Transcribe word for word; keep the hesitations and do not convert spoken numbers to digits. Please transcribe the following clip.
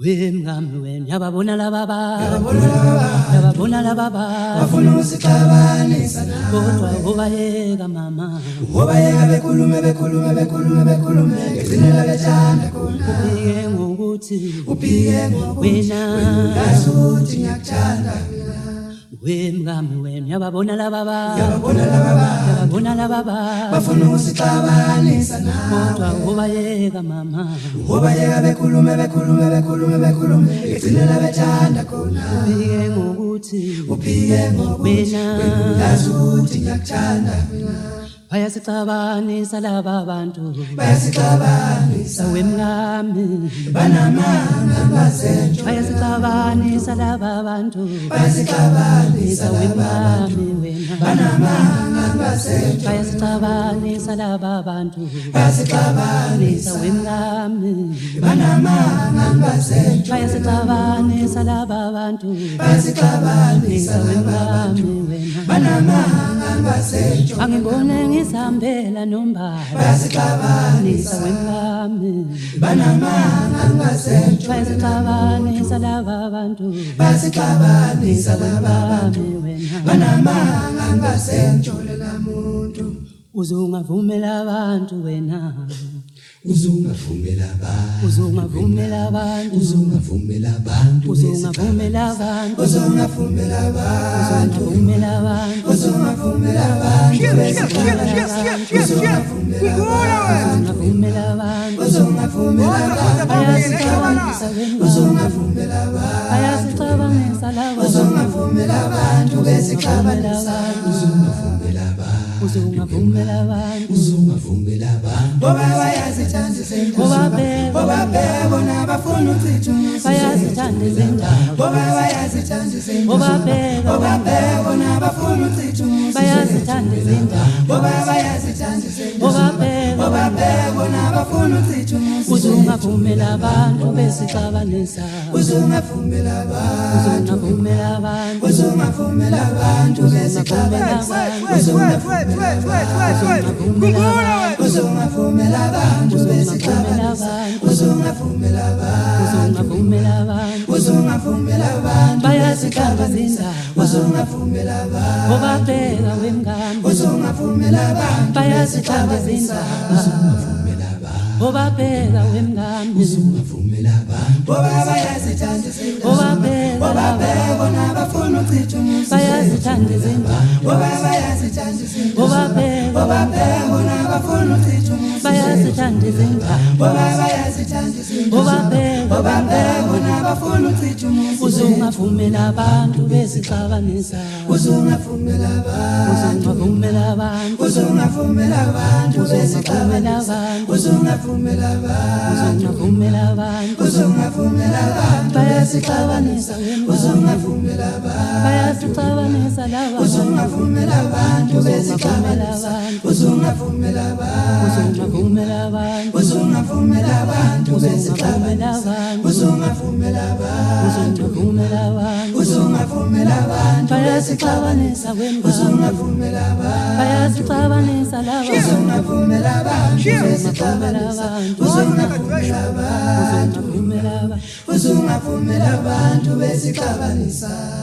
Wemngami wena yababona lababa yababona lababa bafuna usixabanisa nawe kodwa obayeka mama obayeka bekhulume bekhulume bekhulume bekhulume ngegcinela bethanda khona ubike ngokuthi ubike ngokuthi wena ngasuthi ngiyakuthanda wemngami wena yababona lababa yababona lababa yababona lababa bafuna usixabanisa nawe kodwa obayeka mama obayeka bekhulume bekhulume bekhulume bekhulume ngegcinela bethanda khona ubike ngokuthi ubike ngokuthi wena ngasuthi ngiyakuthanda bayasixabanisa laba bantu bayasixabanisa wemngami banamanga basentsho bayasixabanisa laba bantu bayasixabanisa wemngami wena banamanga basentsho bayasixabanisa laba bantu bayasixabanisa wemngami banamanga basentsho bayasixabanisa laba bantu bayasixabanisa wemngami wena banamanga basentsho angibone ngisambela nombala bayasixabanisa wemngami banamanga basentsho bayasixabanisa laba bantu bayasixabanisa wemngami wena banamanga basentsho lelamuntu uzungavumela abantu wena uzungavumela abantu uzungavumela abantu uzungavumela abantu uzungavumela abantu uzungavumela abantu uzungavumela abantu uzungavumela abantu uzungavumela abantu uzungavumela abantu bayasixabanisa uzungavumela abantu bayasixabanisa laba uzungavumela abantu besixabanisa uzungavumela abantu uzungavumela abantu uzungavumela abantu boba bayazithanda izindaba boba bebona bafuna ukuthuthuza bayazithanda izindaba boba bayazithanda izindaba boba bebona bafuna ukuthuthuza bayazithanda izindaba boba bayazithanda izindaba boba bebona bafuna ukuthuthuza uzungavumela abantu besixabanisa uzungavumela abantu uzungavumela abantu uzungavumela abantu besixabanisa uzungavumela abantu uzungavumela abantu besixabanisa uzungavumela abantu uzungavumela abantu uzungavumela abantu bayasixabanisa uzungavumela abantu bobabheka wemngami uzungavumela abantu bayasixabanisa uzungavumela abantu bobabheka wemngami uzungavumela abantu boba bayazithanda izindaba boba bebona bafuna ukuthuthuza bayazithanda izindaba boba bayazithanda izindaba bobabheka boba bebona bafuna ukuthuthuza bayazithanda izindaba boba bayazithanda izindaba boba bebona bafuna ukuthuthuza uzungavumela abantu besixabanisa uzungavumela abantu uzungavumela abantu uzungavumela abantu besixabanisa uzungavumela abantu uzungavumela abantu uzungavumela abantu bayasixabanisa uzungavumela abantu bayasixabanisa laba uzungavumela abantu besixabanisa uzungavumela abantu uzungavumela abantu uzungavumela abantu besixabanisa uzungavumela abantu uzungavumela abantu uzungavumela abantu bayasixabanisa wemngami uzungavumela abantu bayasixabanisa laba uzungavumela abantu uzungavumela abantu uzungavumela abantu uzungavumela abantu uzungavumela abantu besixabanisa